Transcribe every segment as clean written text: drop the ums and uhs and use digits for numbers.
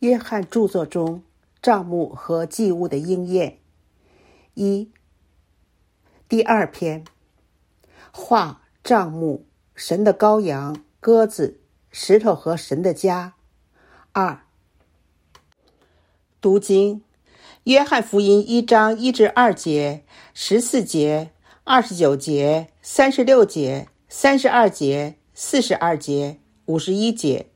约翰著作中账目和祭物的应验。一、第二篇，画账目，神的羔羊，鸽子，石头和神的家。二、读经，约翰福音1章1至2节、14节、29节、36节、32节、42节、51节。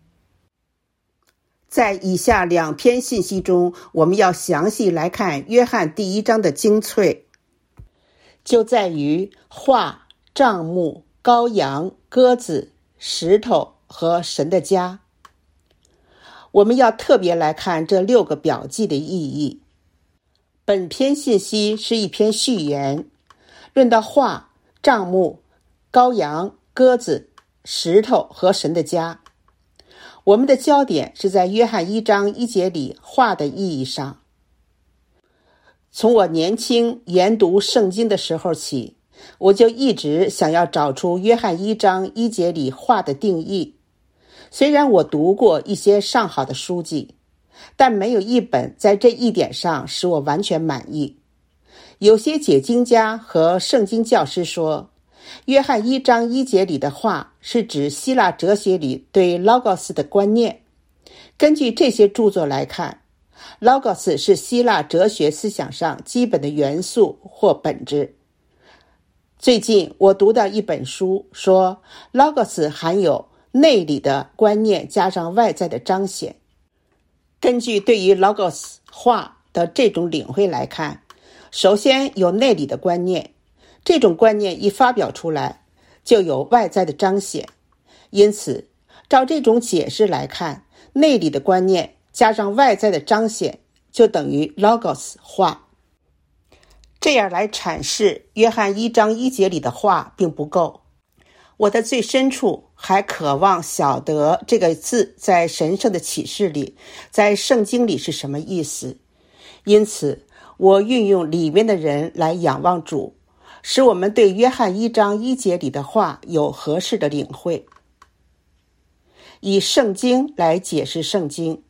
在以下两篇信息中，我们要详细来看约翰第1章的精粹，就在于画、帐幕、羔羊、鸽子、石头和神的家。我们要特别来看这6个表记的意义。本篇信息是一篇序言，论到画、帐幕、羔羊、鸽子、石头和神的家。我们的焦点是在约翰1章1节里画的意义上。从我年轻研读圣经的时候起，我就一直想要找出约翰1章1节里画的定义。虽然我读过一些上好的书籍，但没有一本在这一点上使我完全满意。有些解经家和圣经教师说，约翰1章1节里的话是指希腊哲学里对 logos 的观念。根据这些著作来看， logos 是希腊哲学思想上基本的元素或本质。最近我读到一本书说 logos 含有内里的观念加上外在的彰显。根据对于 logos 话的这种领会来看，首先有内里的观念，这种观念一发表出来，就有外在的彰显。因此，照这种解释来看，内里的观念加上外在的彰显，就等于 logos 话。这样来阐释约翰1章1节里的话并不够。我的最深处还渴望晓得这个字在神圣的启示里，在圣经里是什么意思。因此，我运用里面的人来仰望主，使我们对约翰1章1节里的话有合适的领会。以圣经来解释圣经。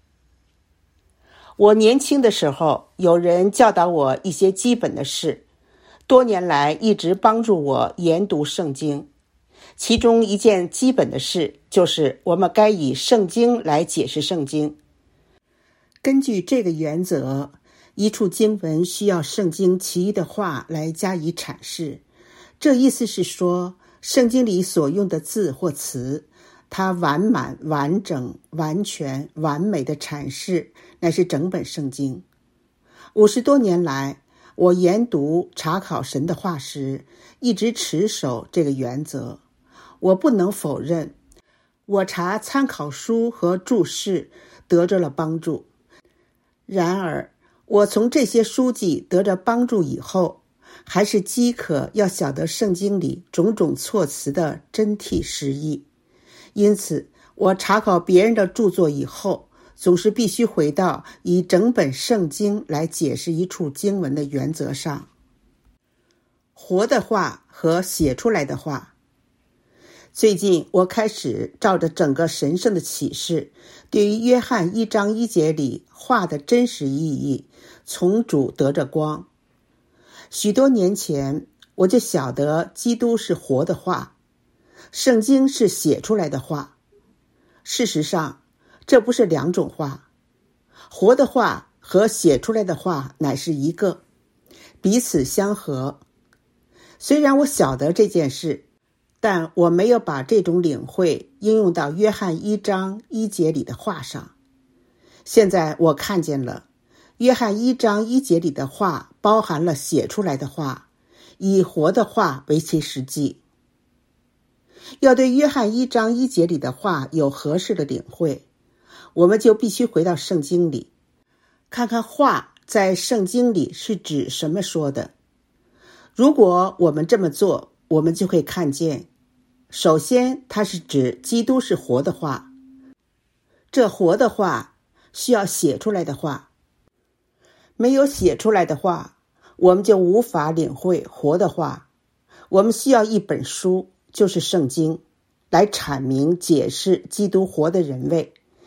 我年轻的时候，有人教导我一些基本的事，多年来一直帮助我研读圣经。其中一件基本的事，就是我们该以圣经来解释圣经。根据这个原则，一处经文需要圣经其余的话来加以阐释。这意思是说，圣经里所用的字或词，它完满、完整、完全、完美的阐释，乃是整本圣经。50多年来，我研读查考神的话时，一直持守这个原则。我不能否认，我查参考书和注释得着了帮助。然而，我从这些书籍得着帮助以后，还是饥渴要晓得圣经里种种措辞的真谛实意。因此，我查考别人的著作以后，总是必须回到以整本圣经来解释一处经文的原则上。活的话和写出来的话。最近我开始照着整个神圣的启示，对于约翰1章1节里话的真实意义，从主得着光。许多年前，我就晓得基督是活的话，圣经是写出来的话。事实上，这不是两种话，活的话和写出来的话乃是一个，彼此相合。虽然我晓得这件事，但我没有把这种领会应用到约翰1章1节里的话上。现在我看见了，约翰1章1节里的话包含了写出来的话，以活的话为其实际。要对约翰1章1节里的话有合适的领会，我们就必须回到圣经里，看看话在圣经里是指什么说的。如果我们这么做，我们就会看见，首先它是指基督是活的话，这活的话需要写出来的话。没有写出来的话，我们就无法领会活的话。我们需要一本书，就是圣经，来阐明解释基督活的人位，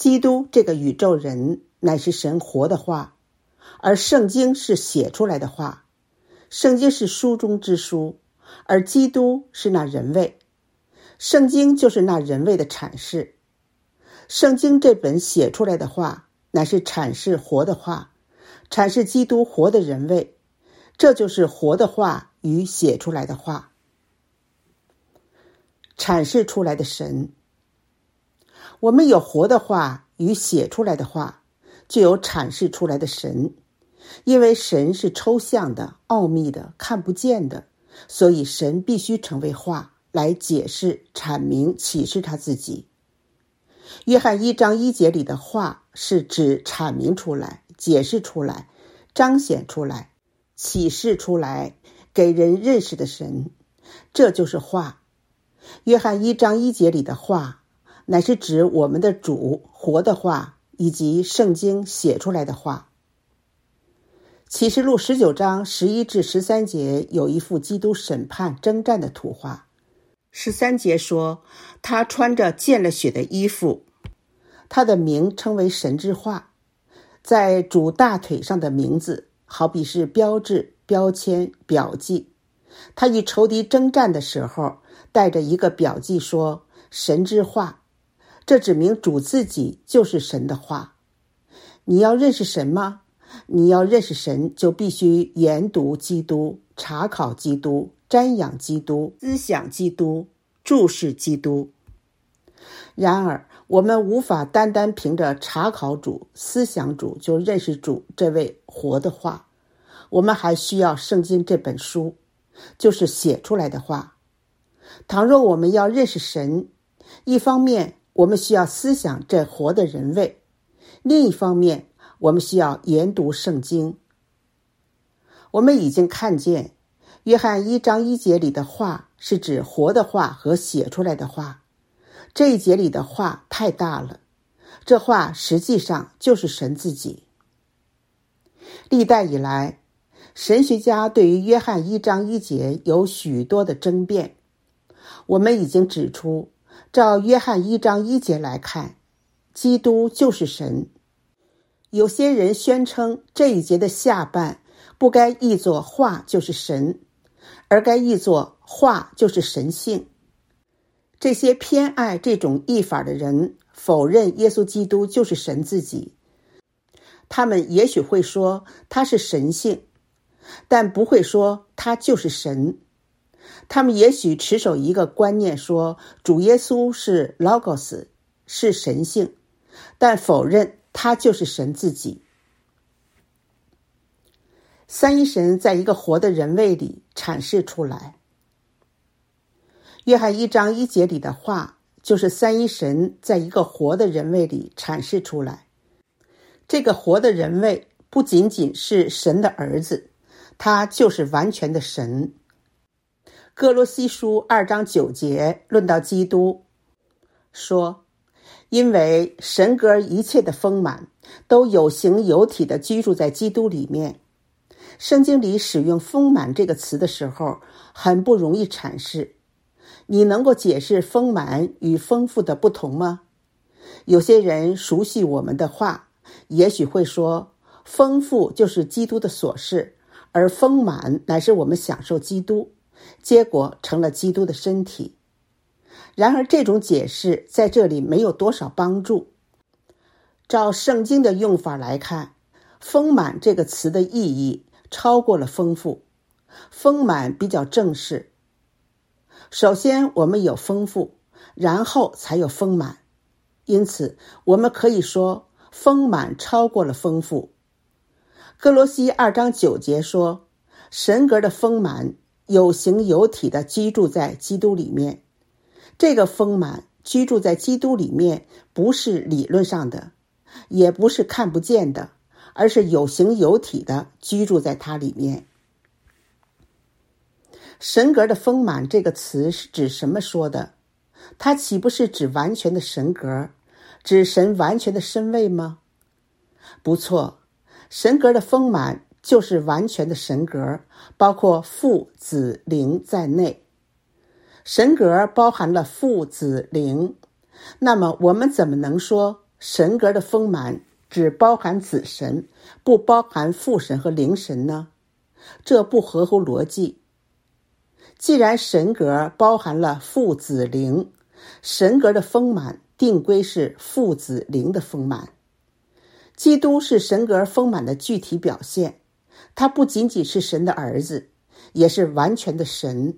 基督这个宇宙人乃是神活的话，而圣经是写出来的话。圣经是书中之书，而基督是那人位。圣经就是那人位的阐释。圣经这本写出来的话，乃是阐释活的话，阐释基督活的人位。这就是活的话与写出来的话。阐释出来的神。我们有活的话与写出来的话，就有阐释出来的神。因为神是抽象的、奥秘的、看不见的，所以神必须成为话来解释、阐明、启示他自己。约翰1章1节里的话是指阐明出来、解释出来、彰显出来、启示出来，给人认识的神，这就是话。约翰1章1节里的话乃是指我们的主活的话，以及圣经写出来的话。启示录19章11至13节有一幅基督审判征战的图画。13节说，他穿着溅了血的衣服，他的名称为神之话，在主大腿上的名字好比是标志、标签、标记。他与仇敌征战的时候带着一个标记说神之话，这指明主自己就是神的话。你要认识神吗？你要认识神，就必须研读基督、查考基督、瞻仰基督、思想基督、注视基督。然而我们无法单单凭着查考主、思想主就认识主这位活的话，我们还需要圣经这本书，就是写出来的话。倘若我们要认识神，一方面我们需要思想这活的人位，另一方面我们需要研读圣经。我们已经看见约翰1章1节里的话是指活的话和写出来的话。这一节里的话太大了，这话实际上就是神自己。历代以来，神学家对于约翰1章1节有许多的争辩。我们已经指出，照约翰1章1节来看，基督就是神。有些人宣称这一节的下半不该译作话就是神，而该译作话就是神性。这些偏爱这种译法的人否认耶稣基督就是神自己。他们也许会说他是神性，但不会说他就是神。他们也许持守一个观念，说主耶稣是 Logos， 是神性，但否认他就是神自己。三一神在一个活的人位里阐释出来。约翰1章1节里的话，就是三一神在一个活的人位里阐释出来。这个活的人位不仅仅是神的儿子，他就是完全的神。哥罗西书2章9节论到基督，说因为神格一切的丰满都有形有体的居住在基督里面。圣经里使用丰满这个词的时候很不容易阐释。你能够解释丰满与丰富的不同吗？有些人熟悉我们的话，也许会说丰富就是基督的所是，而丰满乃是我们享受基督，结果成了基督的身体。然而这种解释在这里没有多少帮助。照圣经的用法来看，丰满这个词的意义超过了丰富。丰满比较正式。首先我们有丰富，然后才有丰满，因此我们可以说丰满超过了丰富。哥罗西2章9节说，神格的丰满有形有体的居住在基督里面。这个丰满居住在基督里面，不是理论上的，也不是看不见的，而是有形有体的居住在它里面。神格的丰满这个词是指什么说的？它岂不是指完全的神格，指神完全的身位吗？不错，神格的丰满就是完全的神格，包括父、子、灵在内。神格包含了父、子、灵，那么我们怎么能说神格的丰满只包含子神，不包含父神和灵神呢？这不合乎逻辑。既然神格包含了父子灵，神格的丰满定归是父子灵的丰满。基督是神格丰满的具体表现，他不仅仅是神的儿子，也是完全的神。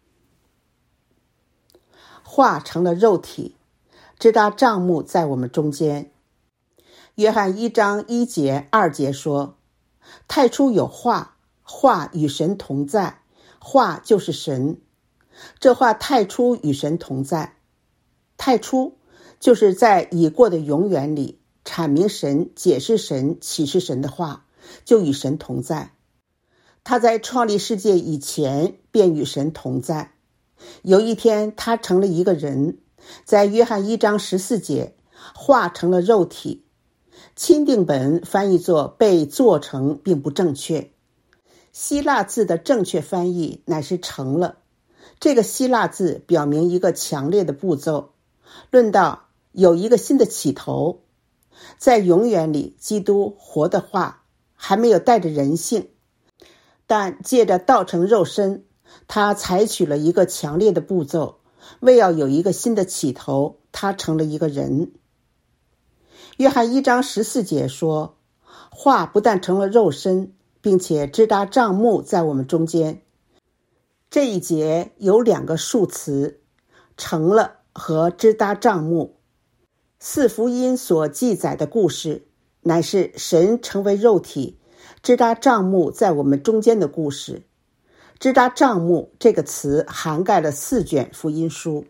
话成了肉体，支搭帐幕在我们中间。约翰1章1节2节说，太初有话，话与神同在，话就是神。这话太初与神同在。太初就是在已过的永远里阐明神、解释神、启示神的话，就与神同在。他在创立世界以前便与神同在。有一天他成了一个人，在约翰1章14节，话成了肉体。钦定本翻译作被做成并不正确，希腊字的正确翻译乃是成了。这个希腊字表明一个强烈的步骤，论到有一个新的起头。在永远里，基督活的话还没有带着人性，但借着道成肉身，他采取了一个强烈的步骤，为要有一个新的起头，他成了一个人。约翰1章14节说，话不但成了肉身，并且支搭帐幕在我们中间。这一节有2个数词，成了和支搭帐幕。4福音所记载的故事，乃是神成为肉体，支搭帐幕在我们中间的故事。支搭帐幕这个词涵盖了4卷福音书。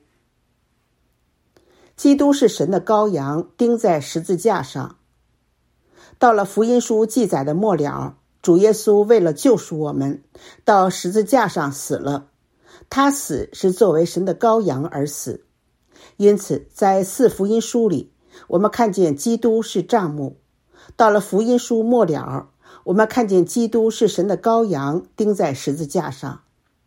基督是神的羔羊，钉在十字架上。到了福音书记载的末了，主耶稣为了救赎我们，到十字架上死了。他死是作为神的羔羊而死。因此在4福音书里，我们看见基督是帐幕。到了福音书末了，我们看见基督是神的羔羊，钉在十字架上。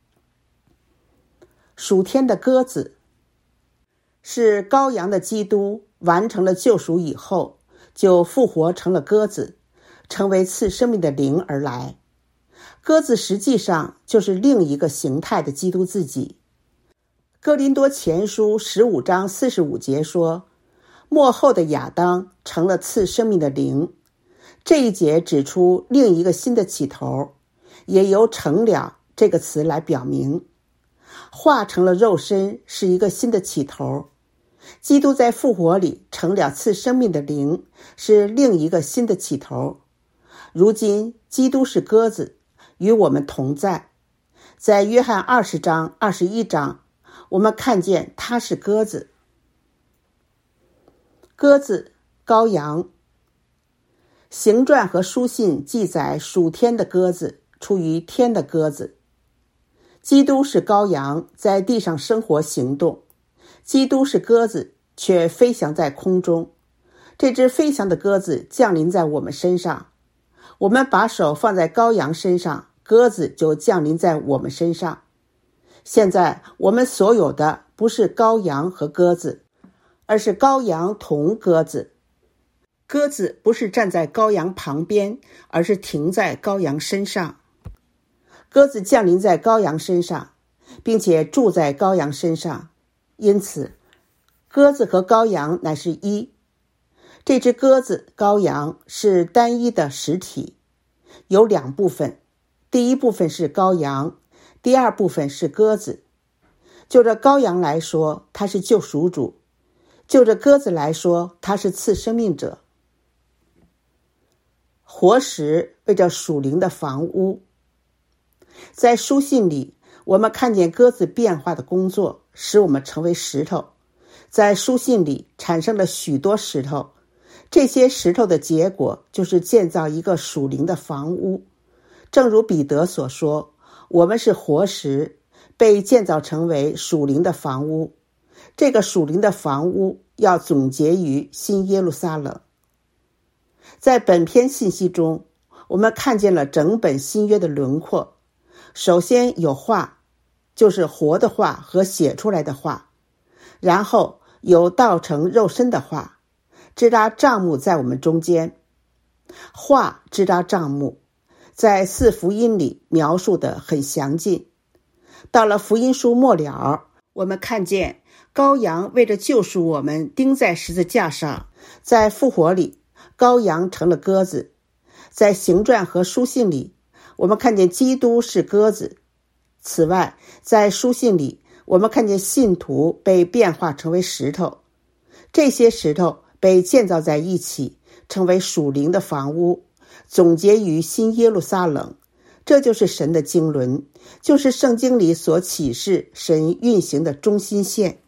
属天的鸽子是羔羊的基督完成了救赎以后，就复活成了鸽子，成为赐生命的灵而来。鸽子实际上就是另一个形态的基督自己。哥林多前书15章45节说，末后的亚当成了赐生命的灵。这一节指出另一个新的起头，也由成了这个词来表明。化成了肉身是一个新的起头，基督在复活里成了赐生命的灵，是另一个新的起头。如今基督是鸽子，与我们同在。在约翰20章21章，我们看见他是鸽子。鸽子，羔羊。行传和书信记载属天的鸽子，出于天的鸽子。基督是羔羊，在地上生活行动。基督是鸽子，却飞翔在空中。这只飞翔的鸽子降临在我们身上。我们把手放在羔羊身上，鸽子就降临在我们身上。现在我们所有的不是羔羊和鸽子，而是羔羊同鸽子。鸽子不是站在羔羊旁边，而是停在羔羊身上。鸽子降临在羔羊身上，并且住在羔羊身上，因此鸽子和羔羊乃是一。这只鸽子羔羊是单一的实体，有2部分，第一部分是羔羊，第二部分是鸽子。就着羔羊来说，他是救赎主；就着鸽子来说，他是赐生命者。活石为着属灵的房屋。在书信里，我们看见鸽子变化的工作，使我们成为石头。在书信里产生了许多石头，这些石头的结果就是建造一个属灵的房屋。正如彼得所说，我们是活石，被建造成为属灵的房屋。这个属灵的房屋要总结于新耶路撒冷。在本篇信息中，我们看见了整本新约的轮廓。首先有话，就是活的话和写出来的话，然后有道成肉身的话， 支搭帐幕在我们中间。话支搭帐幕，在四福音里描述得很详尽。到了福音书末了，我们看见羔羊为着救赎我们钉在十字架上，在复活里，羔羊成了鸽子。在行传和书信里，我们看见基督是鸽子。此外，在书信里，我们看见信徒被变化成为石头，这些石头被建造在一起，成为属灵的房屋，总结于新耶路撒冷。这就是神的经纶，就是圣经里所启示神运行的中心线。